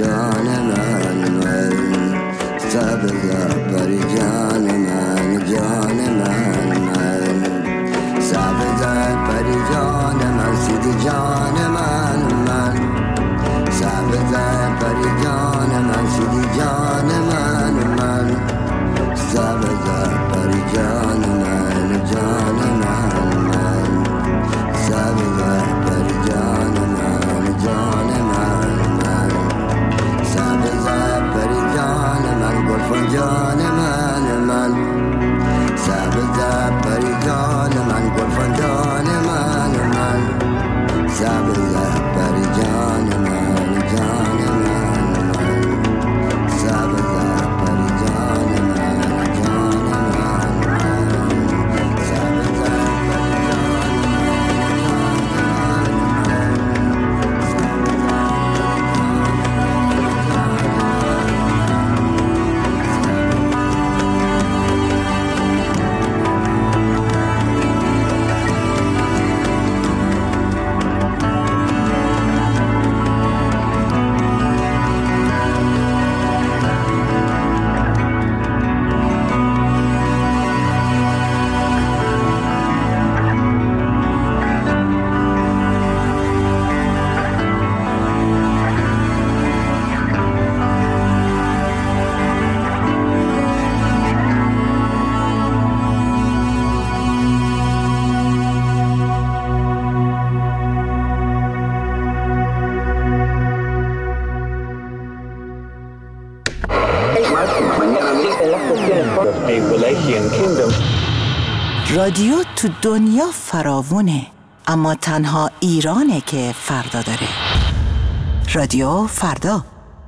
جان من سبز پری جان من جان من سبز پری جان من سیدی جان من سبز پری جان من سیدی جان من سبز پری جان من جان من سبز پری جان من جان من سبز پری جان من گلفن جان من سبز پری جان من گلفن جان من سبز پری جان من جان من سبز پری جان من جان من سبز رادیو تو دنیا فراوونه، اما تنها ایرانه که فردا داره. رادیو فردا.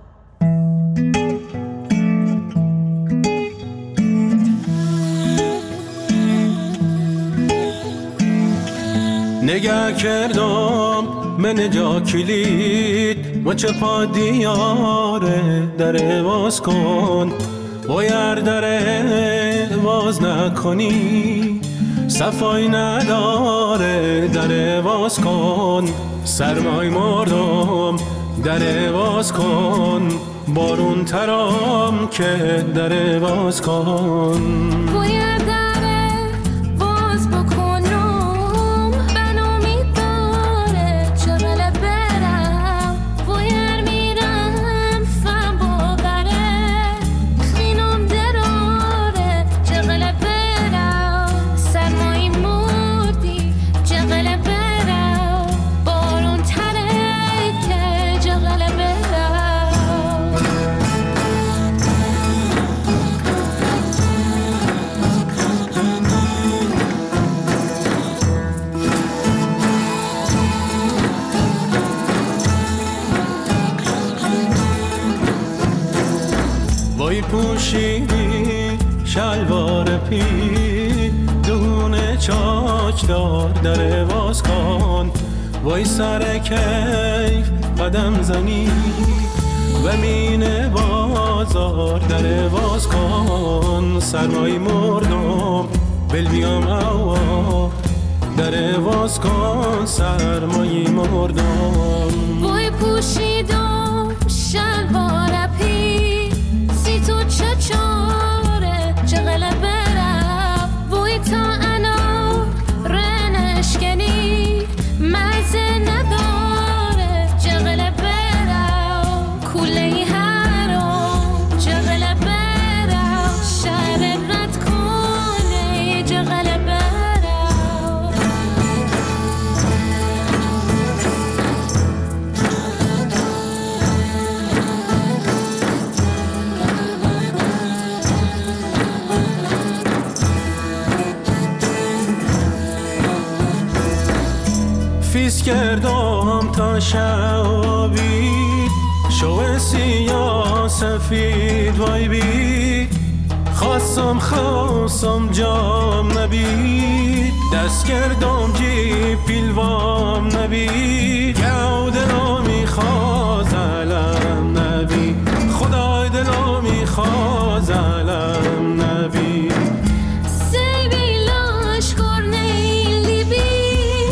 نگه کردم من جا کلید و چه پا دیاره در باز کن بایر در باز نکنی صفای نداره در باز کن سرمای مردم در باز کن بارون ترام که در باز کن بایر در باز بکنم بنامی داره چغل برم بایر میرم فهم باوره خینم دراره چغل برم سرمایی مردی چغل برم بارون تره که چغل برم وای پوشیدی شلوار پی دونه چاچ دار در باز کن وای سر کیف قدم زنی و مین بازار در باز کن سرمای مردم بل بیام اوا در باز کن سرمای مردم وای پوشیدم شلوار پی سی تو چاره چغل برم وای تا انا رنشکنی مزه نداره چغل برم کوله هرام چغل برم شهر رد کنه چغل برم فیس کردم تا شبی شو سیاه سفید وای بی خواستم جام نبید دست کردم جی پیلوام نبید گو دلو میخواز علم نبید خدای دلو میخواز علم نبید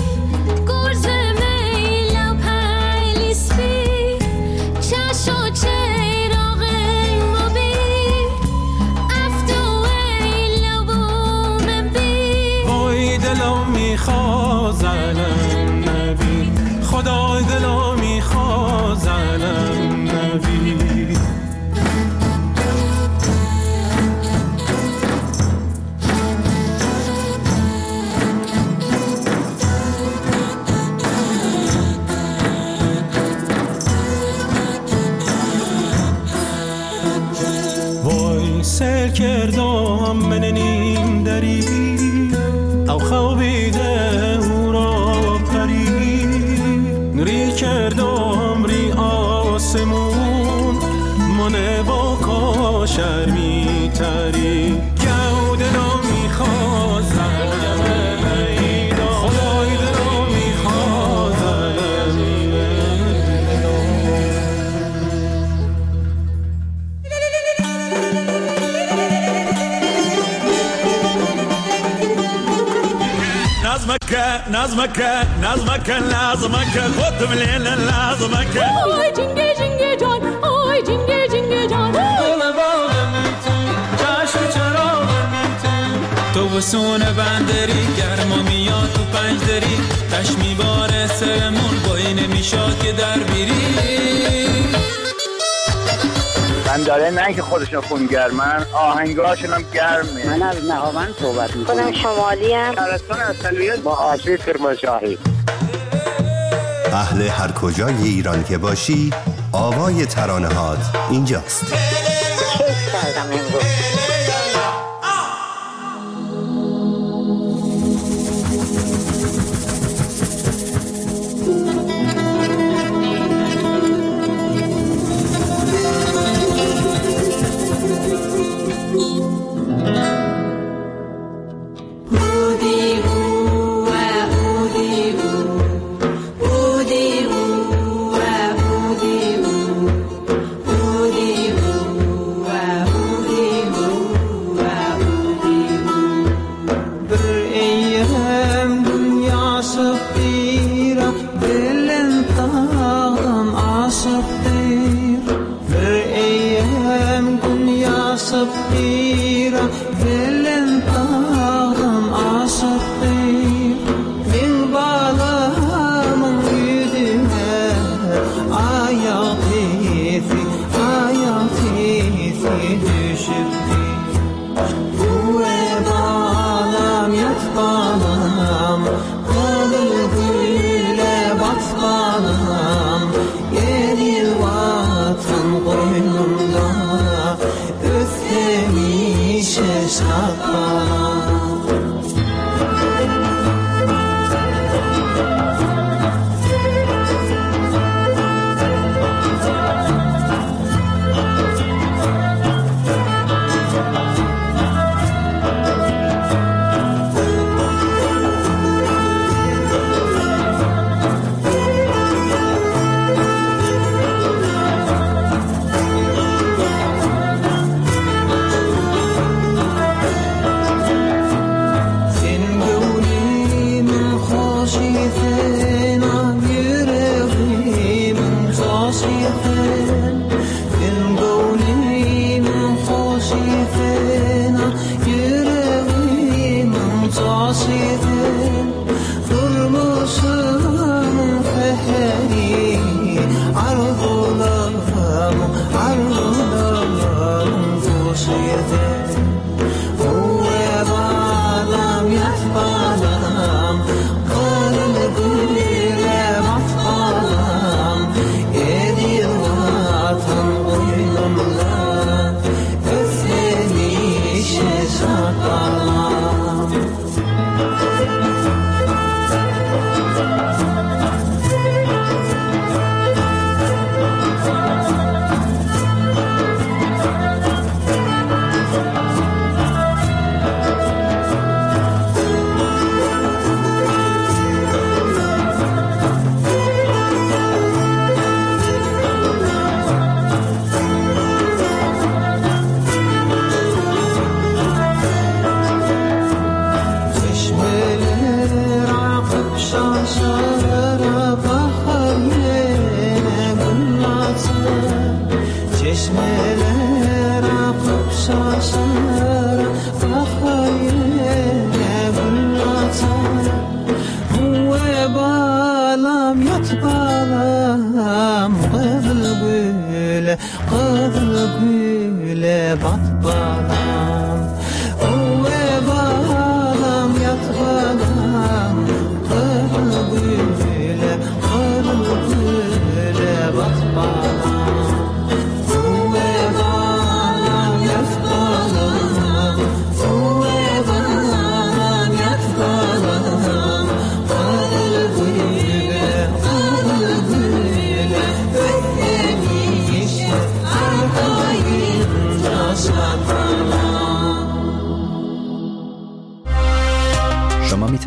چشو آسمون منه با کاشر میتری گود را میخواد خدای را میخواد نظمك خد من لازمك آی جنگه جنگه جان آی جنگه جنگه جان دل باغم تو چشم چراغم تو بسون بندری گرما میاد تو پنجدری تش میباره سرمون بایی نمیشاد که در بیری بنداره نه که خودشون خونگرمن آهنگاشون هم گرمه. من از نهاوند صحبت میکنم. خودم شمالی ام. شهرستان اصلیت با آشی کرمانشاهی. اهل هر کجای ایران که باشی آوای ترانه‌هات اینجاست. کیف کردم امروز.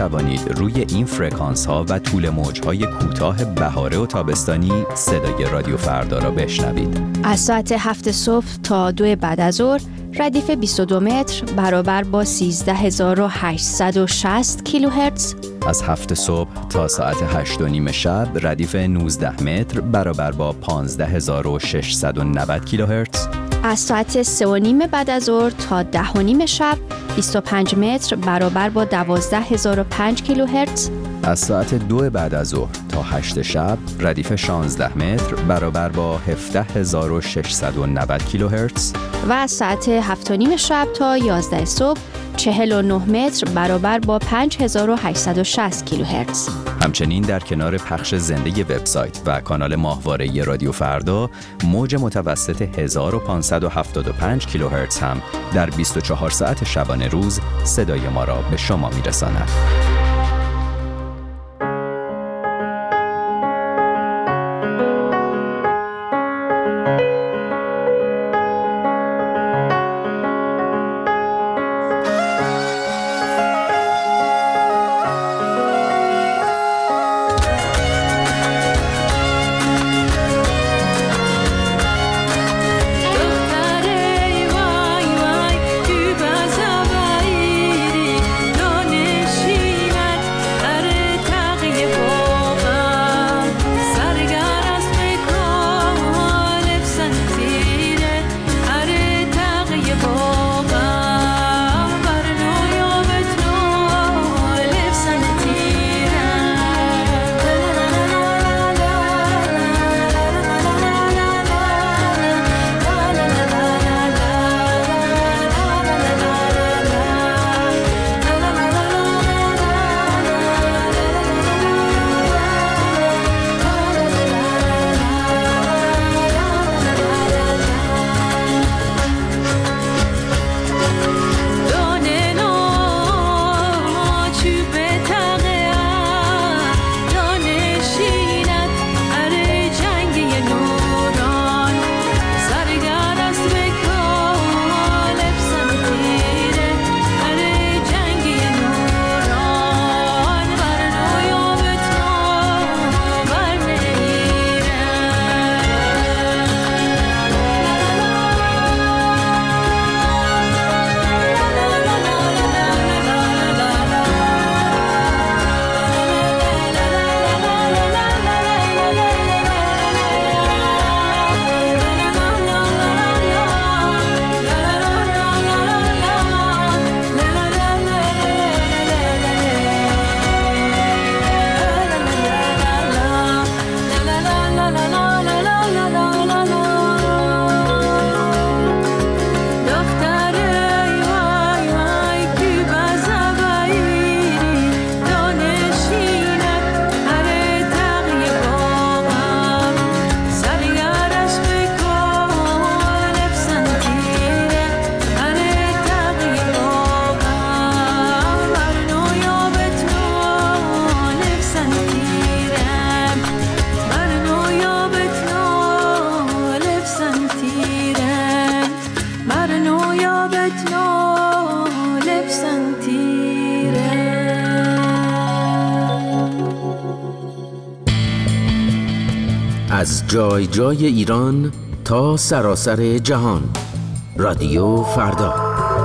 توانید روی این فرکانس ها و طول موج های کوتاه بهاره و تابستانی صدای رادیو فردا را بشنوید. از ساعت 7 صبح تا 2 بعد از ظهر ردیف 22 متر برابر با 13860 کیلوهرتز. از 7 صبح تا ساعت 8:30 شب ردیف 19 متر برابر با 15690 کیلوهرتز. از ساعت 3:30 بعد از ظهر تا 10:30 شب 25 متر برابر با 12005 کیلوهرتز. از ساعت 2 بعد از ظهر تا 8 شب ردیف 16 متر برابر با 17690 کیلوهرتز. و از ساعت 7:30 شب تا 11 صبح 49 متر برابر با 5860 کیلوهرتز. همچنین در کنار پخش زنده وبسایت و کانال ماهواره رادیو فردا، موج متوسط 1575 کیلوهرتز هم در 24 ساعت شبانه روز صدای ما را به شما میرساند. از جای جای ایران تا سراسر جهان، رادیو فردا.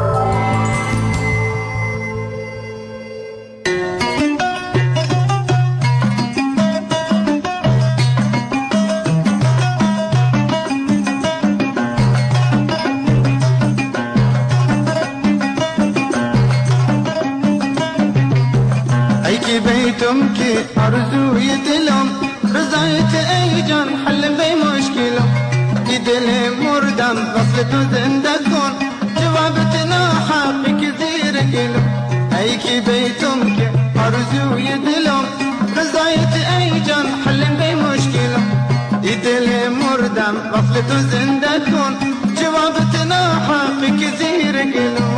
ای که بیتم که آرزوی دلم رضایت ای جان حل به مشکلم ای دل مردم وصل تو زنده کن جوابت ناحقی که زیر گلم ای که بیتم که آرزوی دلم رضایت ای جان حل به مشکلم ای دل مردم وصل تو زنده کن جوابت ناحقی که زیر گلم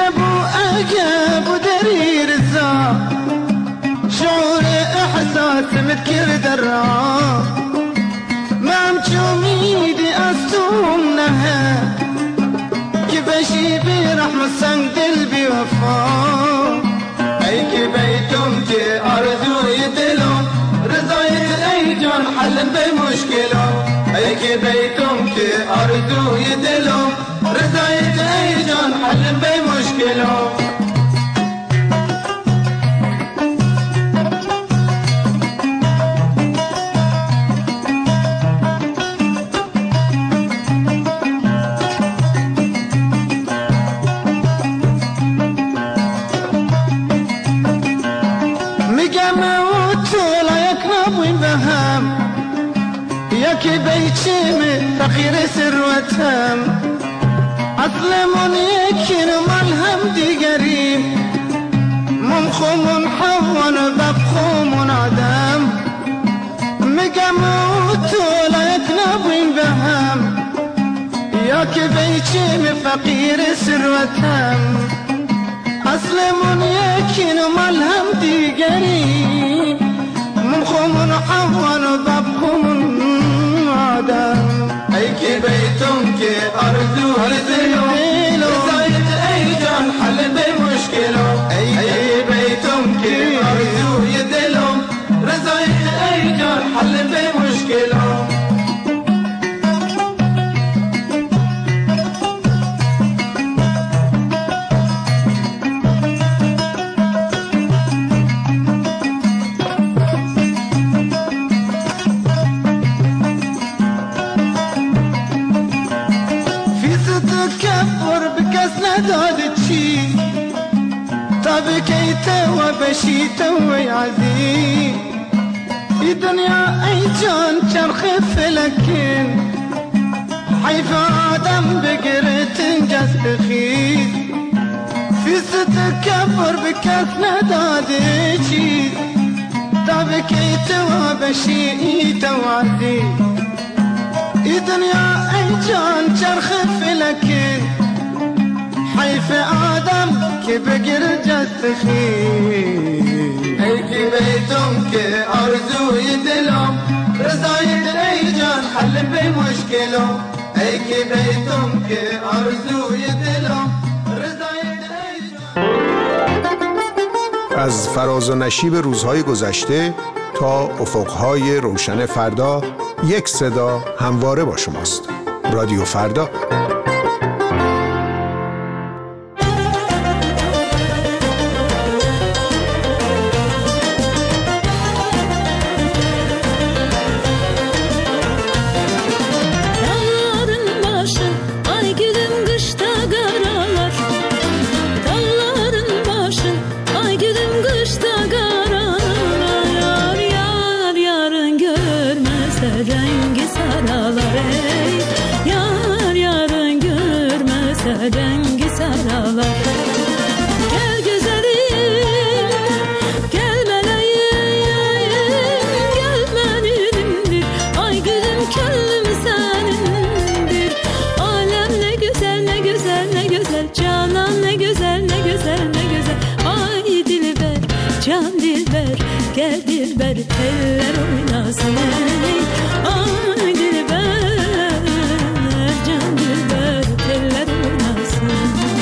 بو أجاب ودري رزا شعور إحساس متكر درا ما مشومي دي أصوم نها كبشي برحمة سنگ دل بوفا أي كبيتم كي أرزو يدلم رضايت أي جان حل بمشكلة أي كبيتم كي أرزو يدلم رضايت أي جان حل بمشكلة ياكي بيتشم فقير سروتهم أظلم يكين ملهم دي قريب ممخوم حون ببخوم عدم مقاموت ولا يكنبين بهم ياكي بيتشم فقير سروتهم أظلم يكين ملهم دي قريب ممخوم حون ببخوم أي كي بيتم كي أرزو هرزلو زايد أي جان حل بمشكلة أي بيتم كي أرزو يدلو رزايد أي جان حل بمشكلة بكيته وبشيته ويعزي الدنيا أي جان شرخ فلكين حيف آدم بقرت انجز بخيز في ستكبر بكثنا دادشي بكيته وبشيته وعزي الدنيا أي جان شرخ فلكين حيف آدم كي بقر جستخي أي كي بيتم كي أرزو يدلم رزايد أي جان حل بمشكله أي كي بيتم كي أرزو يدلم رزايد أي جان. از فراز و نشیب روزهای گذشته تا افقهای روشن فردا یک صدا همواره با شماست. رادیو فردا. Gel dilber eller oynasın ay dilber can dilber eller oynasın.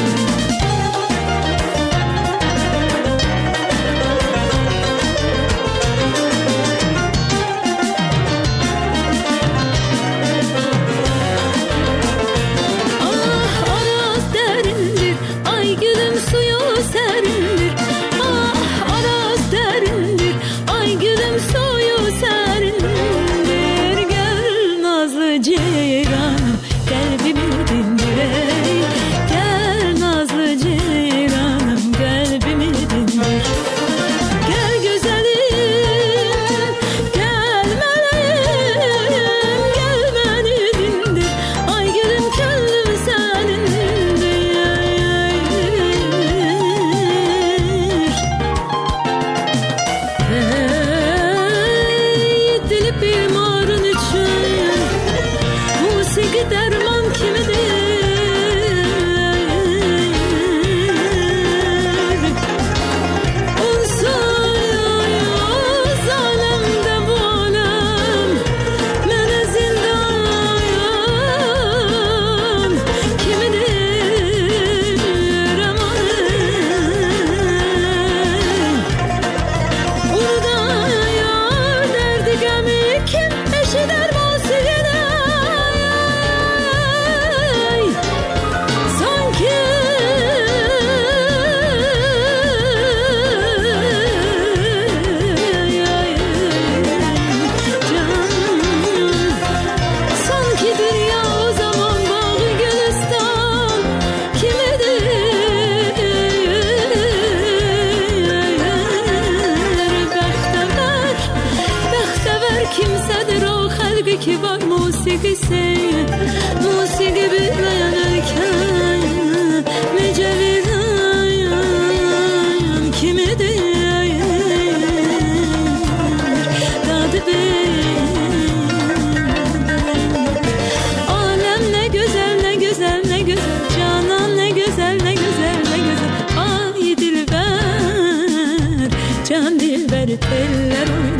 Ah araz derindir ay gülüm suyu serindir. Ah araz derindir ay gülüm suyu serindir. پله روی